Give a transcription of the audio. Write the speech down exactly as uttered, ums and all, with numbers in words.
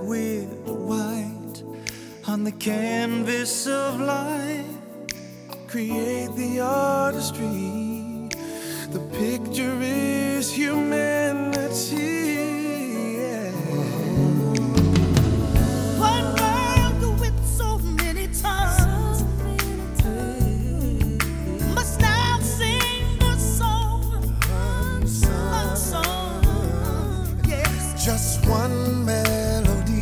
with the white on the canvas of life. Create the artistry. The picture is humanity.